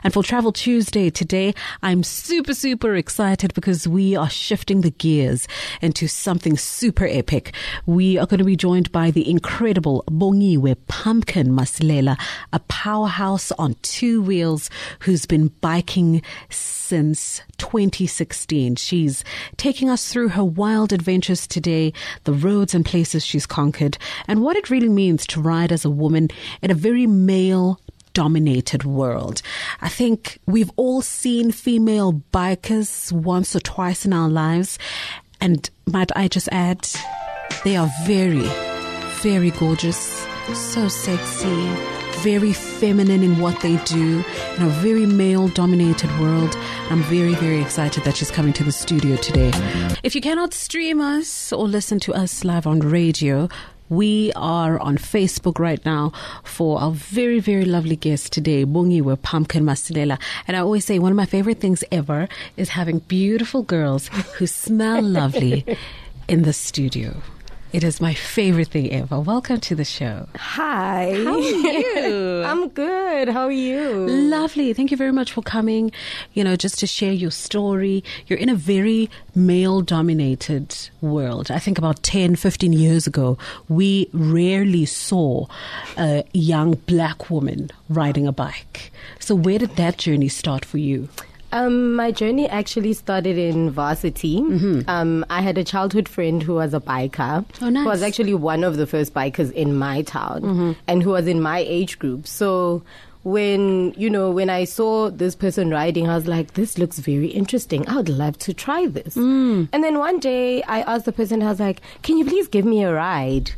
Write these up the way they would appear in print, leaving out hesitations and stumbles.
And for Travel Tuesday today, I'm super, super excited because we are shifting the gears into something super epic. We are going to be joined by the incredible Bongiwe Pumpkin Masilela, a powerhouse on two wheels who's been biking since 2016. She's taking us through her wild adventures today, the roads and places she's conquered, and what it really means to ride as a woman in a very male-dominated world. I think we've all seen female bikers once or twice in our lives, and might I just add, they are very, very gorgeous, so sexy, very feminine in what they do in a very male-dominated world. I'm very, very excited that she's coming to the studio today. If you cannot stream us or listen to us live on radio, we are on Facebook right now for our very, very lovely guest today, Bongiwe Pumpkin Masilela. And I always say one of my favorite things ever is having beautiful girls who smell lovely in the studio. It is my favorite thing ever. Welcome to the show. Hi. How are you? I'm good. How are you? Lovely. Thank you very much for coming, just to share your story. You're in a very male-dominated world. I think about 10, 15 years ago, we rarely saw a young black woman riding a bike. So where did that journey start for you? My journey actually started in varsity. Mm-hmm. I had a childhood friend who was a biker. Oh, nice. Who was actually one of the first bikers in my town, mm-hmm. and who was in my age group. So when I saw this person riding, I was like, this looks very interesting. I would love to try this. And then one day I asked the person, I was like, can you please give me a ride?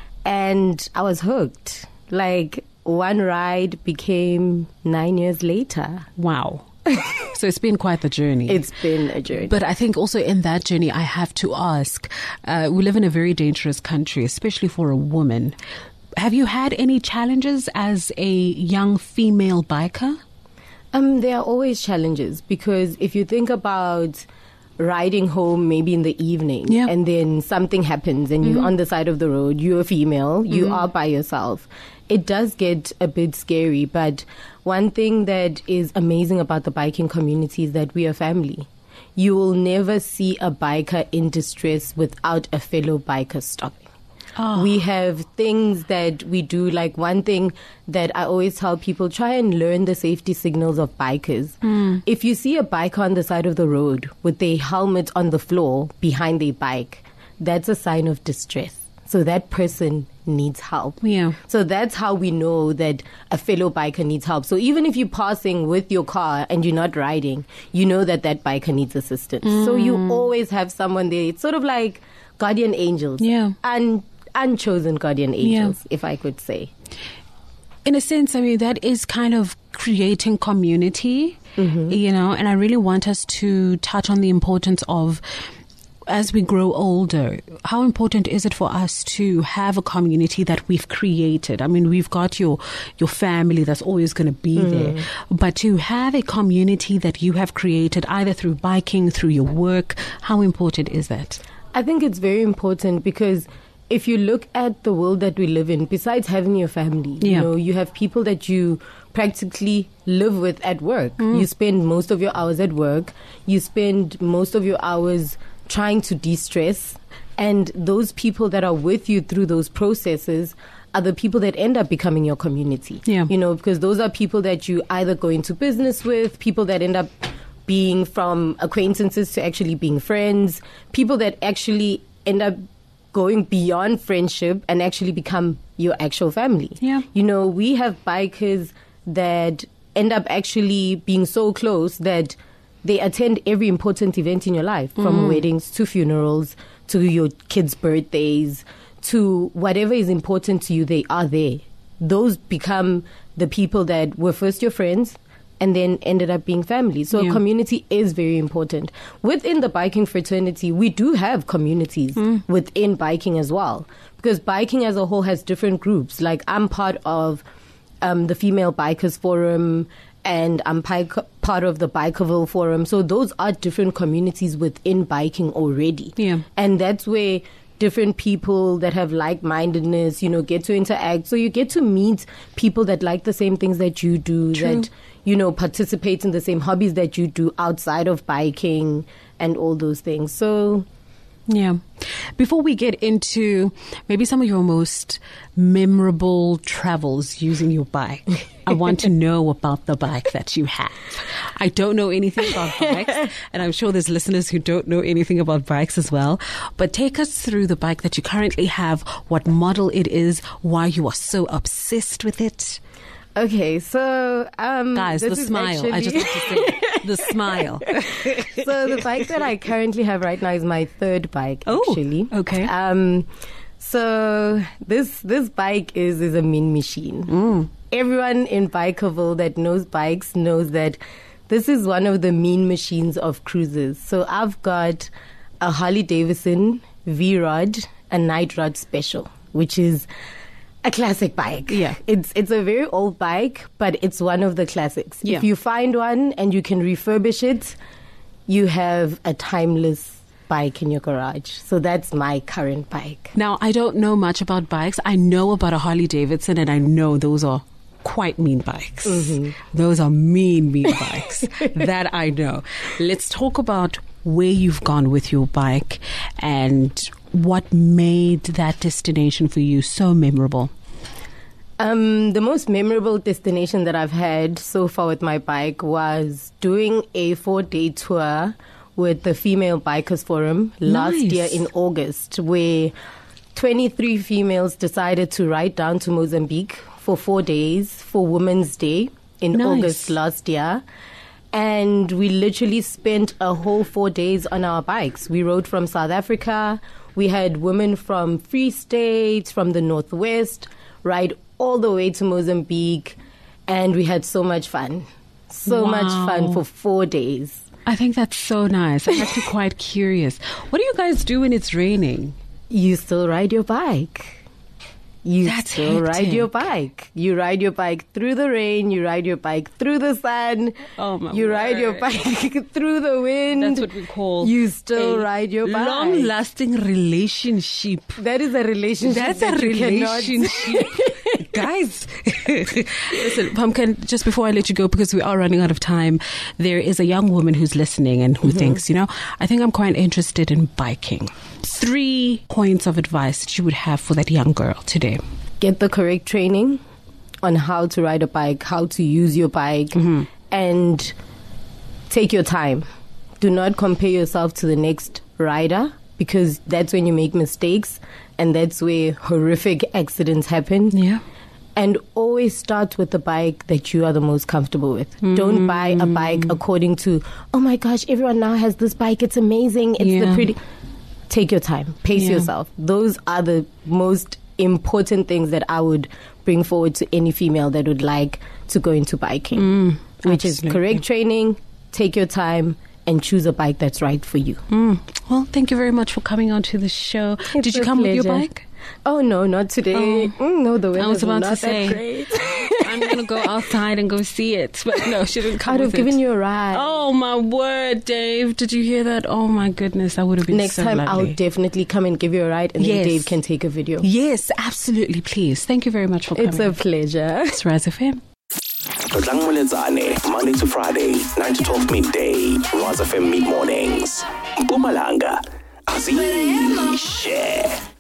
And I was hooked. Like, one ride became 9 years later. Wow. So it's been quite the journey. It's been a journey. But I think also in that journey, I have to ask, we live in a very dangerous country, especially for a woman. Have you had any challenges as a young female biker? There are always challenges, because if you think about riding home maybe in the evening, yeah. and then something happens and you're on the side of the road, you're a female, you are by yourself. It does get a bit scary, but one thing that is amazing about the biking community is that we are family. You will never see a biker in distress without a fellow biker stopping. Oh. We have things that we do, like one thing that I always tell people, try and learn the safety signals of bikers. If you see a biker on the side of the road with their helmet on the floor behind their bike, that's a sign of distress. So that person needs help. Yeah. So that's how we know that a fellow biker needs help. So even if you're passing with your car and you're not riding, you know that that biker needs assistance. So you always have someone there. It's sort of like guardian angels. Yeah. Unchosen guardian angels, if I could say. In a sense, I mean, that is kind of creating community, and I really want us to touch on the importance of, as we grow older, how important is it for us to have a community that we've created? I mean, we've got your family that's always going to be there, but to have a community that you have created either through biking, through your work, how important is that? I think it's very important, because if you look at the world that we live in, besides having your family, you have people that you practically live with at work. You spend most of your hours at work. You spend most of your hours trying to de-stress, and those people that are with you through those processes are the people that end up becoming your community. Because those are people that you either go into business with, people that end up being from acquaintances to actually being friends, people that actually end up going beyond friendship and actually become your actual family. We have bikers that end up actually being so close that they attend every important event in your life, from weddings to funerals to your kids' birthdays to whatever is important to you. They are there. Those become the people that were first your friends and then ended up being family. So community is very important. Within the biking fraternity, we do have communities within biking as well, because biking as a whole has different groups. Like, I'm part of the Female Bikers Forum, and I'm part of the Bikerville Forum. So those are different communities within biking already. And that's where different people that have like-mindedness, get to interact. So you get to meet people that like the same things that you do, True. that, participate in the same hobbies that you do outside of biking and all those things. So... yeah. Before we get into maybe some of your most memorable travels using your bike, I want to know about the bike that you have. I don't know anything about bikes, and I'm sure there's listeners who don't know anything about bikes as well. But take us through the bike that you currently have, what model it is, why you are so obsessed with it. Okay, so guys, the smile. I just have to say the smile. So the bike that I currently have right now is my third bike. Actually, okay. So this bike is a mean machine. Everyone in Bikerville that knows bikes knows that this is one of the mean machines of cruisers. So I've got a Harley Davidson V-Rod, a Night Rod Special, which is a classic bike. Yeah. It's a very old bike, but it's one of the classics. Yeah. If you find one and you can refurbish it, you have a timeless bike in your garage. So that's my current bike. Now, I don't know much about bikes. I know about a Harley Davidson, and I know those are quite mean bikes. Mm-hmm. Those are mean bikes. That I know. Let's talk about where you've gone with your bike and what made that destination for you so memorable. The most memorable destination that I've had so far with my bike was doing a 4-day tour with the Female Bikers Forum last year in August, where 23 females decided to ride down to Mozambique for 4 days for Women's Day in August last year. And we literally spent a whole 4 days on our bikes. We rode from South Africa. We had women from Free State, from the Northwest, ride all the way to Mozambique. And we had so much fun. So much fun for 4 days. I think that's so nice. I'm actually quite curious. What do you guys do when it's raining? You still ride your bike. You ride your bike. You ride your bike through the rain. You ride your bike through the sun. Oh my You word. ride your bike through the wind. That's what we call you still ride your bike. Long-lasting relationship. That is a relationship. That's a relationship. Guys, listen, Pumpkin, just before I let you go, because we are running out of time, there is a young woman who's listening and who thinks, I think I'm quite interested in biking. 3 points of advice that you would have for that young girl today. Get the correct training on how to ride a bike, how to use your bike, and take your time. Do not compare yourself to the next rider, because that's when you make mistakes and that's where horrific accidents happen. Yeah. And always start with the bike that you are the most comfortable with. Don't buy a bike according to, oh my gosh, everyone now has this bike. It's amazing. It's the pretty. Take your time. Pace yourself. Those are the most important things that I would bring forward to any female that would like to go into biking, which is correct training, take your time, and choose a bike that's right for you. Well, thank you very much for coming on to the show. Did you come with your bike? Oh, no, not today. No, the weather I was about not to say, that great. I'm going to go outside and go see it. But no, she didn't come I'd with have given you a ride. Oh, my word, Dave. Did you hear that? Oh, my goodness. That would have been Next so time, lovely. I'll definitely come and give you a ride, and then Dave can take a video. Yes, absolutely. Please. Thank you very much for coming. It's a pleasure. It's Rise FM. Monday to Friday, 9 to 12 midday. Rise FM mid mornings. Mpumalanga. Azishe.